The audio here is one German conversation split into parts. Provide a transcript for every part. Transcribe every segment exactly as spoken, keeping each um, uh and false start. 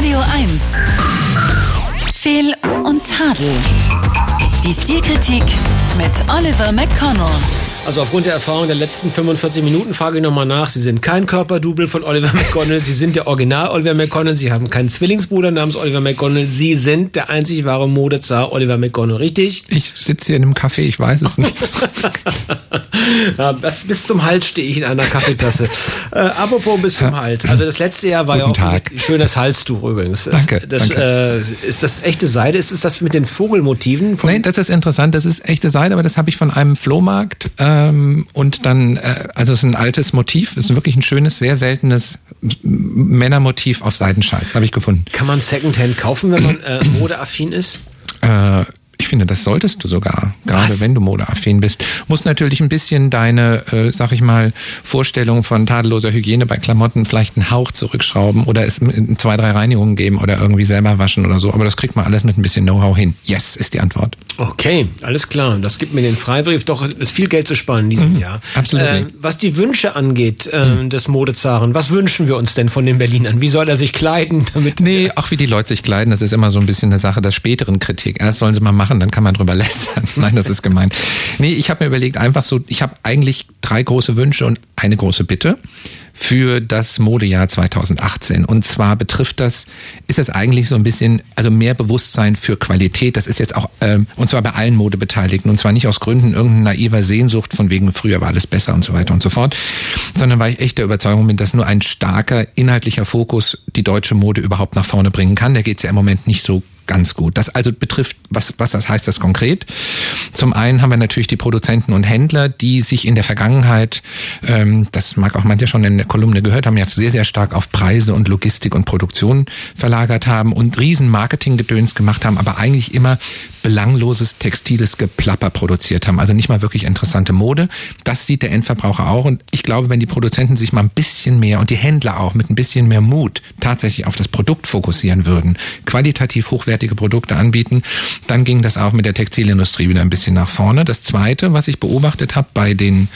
Radio eins. Fehl und Tadel. Die Stilkritik mit Oliver McConnell. Also aufgrund der Erfahrung der letzten fünfundvierzig Minuten frage ich nochmal nach. Sie sind kein Körperdouble von Oliver McConnell. Sie sind der Original Oliver McConnell. Sie haben keinen Zwillingsbruder namens Oliver McConnell. Sie sind der einzig wahre Modezar Oliver McConnell, richtig? Ich sitze hier in einem Café, ich weiß es nicht. Ja, das, bis zum Hals stehe ich in einer Kaffeetasse. Äh, apropos bis zum Hals. Also das letzte Jahr war Guten ja auch Tag. ein schönes Halstuch übrigens. Danke, Das, danke. Äh, ist das echte Seide? Ist es das mit den Vogelmotiven? Von Nein, das ist interessant. Das ist echte Seide, aber das habe ich von einem Flohmarkt. Ähm, und dann, äh, also es ist ein altes Motiv. Es ist wirklich ein schönes, sehr seltenes Männermotiv auf Seidenschals, habe ich gefunden. Kann man Secondhand kaufen, wenn man äh, modeaffin ist? Äh, Ich finde, das solltest du sogar, gerade Was? wenn du modeaffin bist. Musst natürlich ein bisschen deine, äh, sag ich mal, Vorstellung von tadelloser Hygiene bei Klamotten vielleicht einen Hauch zurückschrauben oder es zwei, drei Reinigungen geben oder irgendwie selber waschen oder so. Aber das kriegt man alles mit ein bisschen Know-how hin. Yes, ist die Antwort. Okay, alles klar. Das gibt mir den Freibrief. Doch, ist viel Geld zu sparen in diesem Mhm, Jahr. absolut. Äh, was die Wünsche angeht äh, mhm. des Modezaren, was wünschen wir uns denn von den Berlinern? Wie soll er sich kleiden? Damit Nee, auch wie die Leute sich kleiden, das ist immer so ein bisschen eine Sache der späteren Kritik. Erst sollen sie mal machen, dann kann man drüber lästern. Nein, das ist gemein. Nee, ich habe mir überlegt, einfach so, ich habe eigentlich drei große Wünsche und eine große Bitte für das Modejahr zweitausendachtzehn. Und zwar betrifft das, ist es eigentlich so ein bisschen, also mehr Bewusstsein für Qualität. Das ist jetzt auch, ähm, und zwar bei allen Modebeteiligten. Und zwar nicht aus Gründen irgendeiner naiver Sehnsucht von wegen früher war alles besser und so weiter und so fort, sondern weil ich echt der Überzeugung bin, dass nur ein starker inhaltlicher Fokus die deutsche Mode überhaupt nach vorne bringen kann. Da geht es ja im Moment nicht so ganz gut. Das also betrifft, was, was das heißt das konkret? Zum einen haben wir natürlich die Produzenten und Händler, die sich in der Vergangenheit, ähm, das mag auch manche schon in der Kolumne gehört haben, ja sehr, sehr stark auf Preise und Logistik und Produktion verlagert haben und riesen Marketinggedöns gemacht haben, aber eigentlich immer belangloses, textiles Geplapper produziert haben. Also nicht mal wirklich interessante Mode. Das sieht der Endverbraucher auch. Und ich glaube, wenn die Produzenten sich mal ein bisschen mehr und die Händler auch mit ein bisschen mehr Mut tatsächlich auf das Produkt fokussieren würden, qualitativ hochwertige Produkte anbieten, dann ging das auch mit der Textilindustrie wieder ein bisschen nach vorne. Das Zweite, was ich beobachtet habe bei den,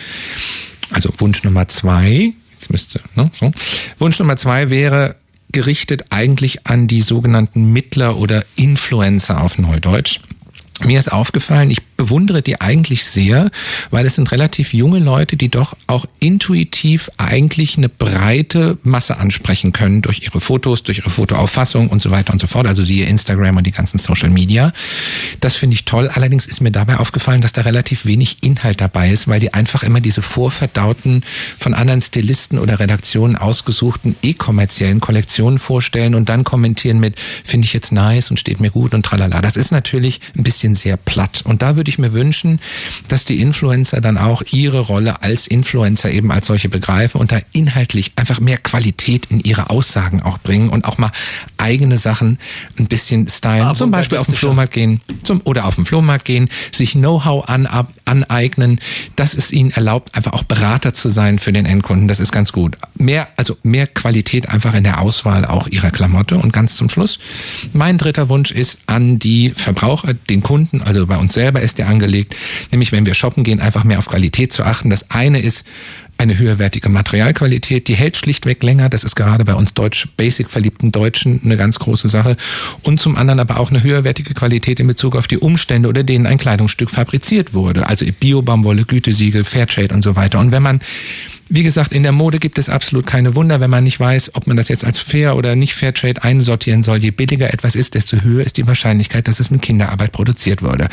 also Wunsch Nummer zwei, jetzt müsste, ne, so. Wunsch Nummer zwei wäre gerichtet eigentlich an die sogenannten Mittler oder Influencer auf Neudeutsch. Mir ist aufgefallen, ich bewundere die eigentlich sehr, weil es sind relativ junge Leute, die doch auch intuitiv eigentlich eine breite Masse ansprechen können durch ihre Fotos, durch ihre Fotoauffassung und so weiter und so fort. Also siehe Instagram und die ganzen Social Media. Das finde ich toll. Allerdings ist mir dabei aufgefallen, dass da relativ wenig Inhalt dabei ist, weil die einfach immer diese vorverdauten, von anderen Stilisten oder Redaktionen ausgesuchten e-kommerziellen Kollektionen vorstellen und dann kommentieren mit, finde ich jetzt nice und steht mir gut und tralala. Das ist natürlich ein bisschen sehr platt. Und da würde ich mir wünschen, dass die Influencer dann auch ihre Rolle als Influencer eben als solche begreifen und da inhaltlich einfach mehr Qualität in ihre Aussagen auch bringen und auch mal eigene Sachen ein bisschen stylen. Aber zum Beispiel auf den Flohmarkt gehen zum, oder auf den Flohmarkt gehen, sich Know-how an, ab, aneignen, dass es ihnen erlaubt, einfach auch Berater zu sein für den Endkunden. Das ist ganz gut. Mehr, also mehr Qualität einfach in der Auswahl auch ihrer Klamotte. Und ganz zum Schluss, mein dritter Wunsch ist an die Verbraucher, den Kunden, also bei uns selber ist der angelegt, nämlich wenn wir shoppen gehen, einfach mehr auf Qualität zu achten. Das eine ist eine höherwertige Materialqualität, die hält schlichtweg länger, das ist gerade bei uns deutsch Basic verliebten Deutschen eine ganz große Sache. Und zum anderen aber auch eine höherwertige Qualität in Bezug auf die Umstände, unter denen ein Kleidungsstück fabriziert wurde. Also Bio-Baumwolle, Gütesiegel, Fairtrade und so weiter. Und wenn man, wie gesagt, in der Mode gibt es absolut keine Wunder, wenn man nicht weiß, ob man das jetzt als Fair oder nicht Fairtrade einsortieren soll. Je billiger etwas ist, desto höher ist die Wahrscheinlichkeit, dass es mit Kinderarbeit produziert wurde.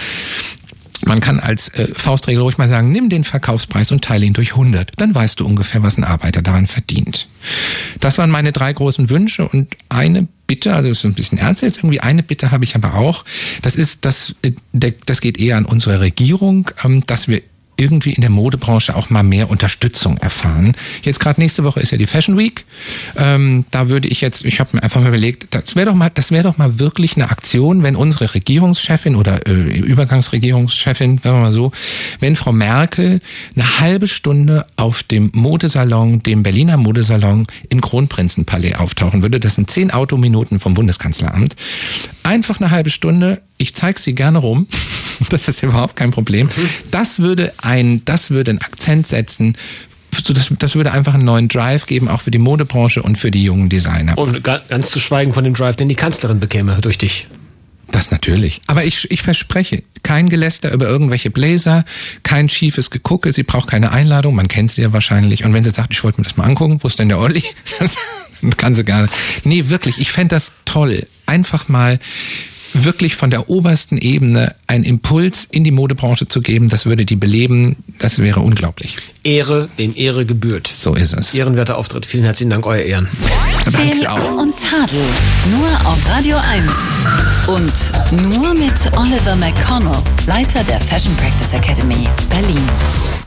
Man kann als äh, Faustregel ruhig mal sagen, nimm den Verkaufspreis und teile ihn durch hundert. Dann weißt du ungefähr, was ein Arbeiter daran verdient. Das waren meine drei großen Wünsche und eine Bitte, also das ist ein bisschen ernst jetzt irgendwie, eine Bitte habe ich aber auch. Das ist, dass, äh, der, das geht eher an unsere Regierung, ähm, dass wir irgendwie in der Modebranche auch mal mehr Unterstützung erfahren. Jetzt gerade nächste Woche ist ja die Fashion Week. Ähm, da würde ich jetzt, ich habe mir einfach mal überlegt, das wäre doch mal, das wäre doch mal wirklich eine Aktion, wenn unsere Regierungschefin oder äh, Übergangsregierungschefin, sagen wir mal so, wenn Frau Merkel eine halbe Stunde auf dem Modesalon, dem Berliner Modesalon im Kronprinzenpalais auftauchen würde. Das sind zehn Autominuten vom Bundeskanzleramt. Einfach eine halbe Stunde. Ich zeige sie gerne rum. Das ist überhaupt kein Problem. Das würde ein, das würde einen Akzent setzen so das, das würde einfach einen neuen Drive geben, auch für die Modebranche und für die jungen Designer. Und ganz zu schweigen von dem Drive, den die Kanzlerin bekäme durch dich. Das natürlich. Aber ich, ich verspreche, kein Geläster über irgendwelche Bläser, kein schiefes Gegucke, sie braucht keine Einladung, man kennt sie ja wahrscheinlich. Und wenn sie sagt, ich wollte mir das mal angucken, wo ist denn der Olli? Das kann sie gar nicht. Nee, wirklich, ich fände das toll. Einfach mal wirklich von der obersten Ebene einen Impuls in die Modebranche zu geben, das würde die beleben, das wäre unglaublich. Ehre, wem Ehre gebührt. So ist es. Ehrenwerter Auftritt. Vielen herzlichen Dank, euer Ehren. Phil und Tadel. Nur auf Radio eins. Und nur mit Oliver McConnell, Leiter der Fashion Practice Academy, Berlin.